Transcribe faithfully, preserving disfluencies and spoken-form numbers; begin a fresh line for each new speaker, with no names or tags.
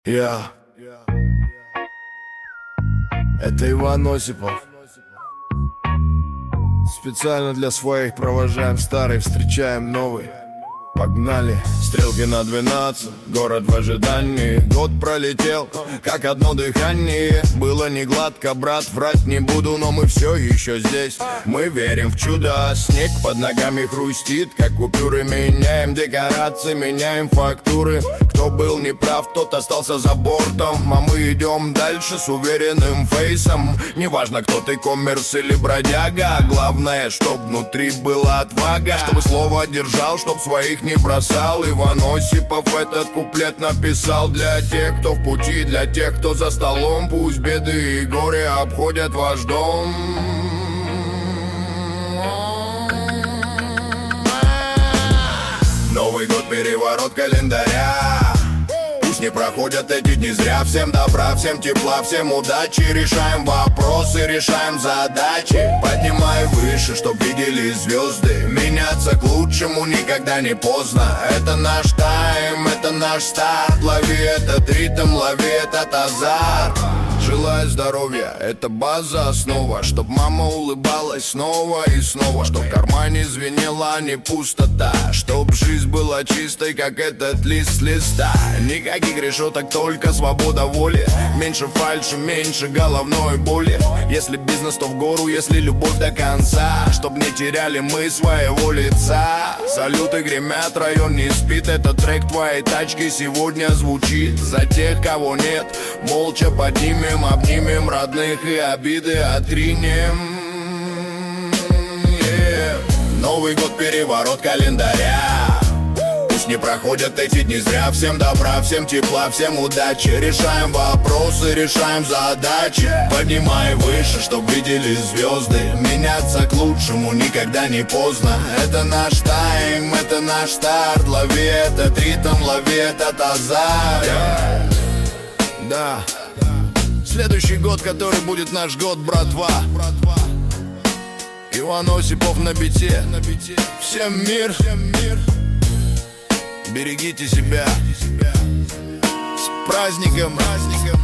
Я Это Иван Осипов. Специально для своих провожаем старый, встречаем новый. Погнали, стрелки на двенадцать, город в ожидании. Год пролетел, как одно дыхание. Было не гладко, брат, врать не буду, но мы все еще здесь. Мы верим в чудо, снег под ногами хрустит, как купюры. Меняем декорации, меняем фактуры. Кто был неправ, тот остался за бортом. А мы идем дальше с уверенным фейсом. Неважно, кто ты, коммерс или бродяга, главное, чтоб внутри была отвага. Чтобы слово держал, чтоб своих не бросал. Иван Осипов этот куплет написал для тех, кто в пути, для тех, кто за столом. Пусть беды и горе обходят ваш дом. Новый год, переворот календаря. Пусть не проходят эти дни зря. Всем добра, всем тепла, всем удачи. Решаем вопросы, решаем задачи. Поднимай выше, чтоб видели звезды. Меняться к лучшему никогда не поздно. Это наш тайм, это наш старт. Лови этот ритм, лови этот азарт. Желаю здоровья, это база, основа. Чтоб мама улыбалась снова и снова. Чтоб в кармане звенела не пустота. Чтоб жизнь была чистой, как этот лист с листа. Никаких решеток, только свобода воли. Меньше фальши, меньше головной боли. Если бизнес, то в гору, если любовь до конца. Чтоб не теряли мы своего лица. Салюты гремят, район не спит. Этот трек твоей тачки сегодня звучит. За тех, кого нет, молча поднимем, обнимем родных и обиды отринем. yeah. Новый год, переворот календаря. Пусть не проходят эти дни зря. Всем добра, всем тепла, всем удачи. Решаем вопросы, решаем задачи. Поднимай выше, чтоб видели звезды. Меняться к лучшему никогда не поздно. Это наш тайм, это наш старт. Лови этот ритм, лови этот азарт. yeah. Да. Следующий год, который будет наш год, братва. Иван Осипов на бите. Всем мир. Берегите себя. С праздником.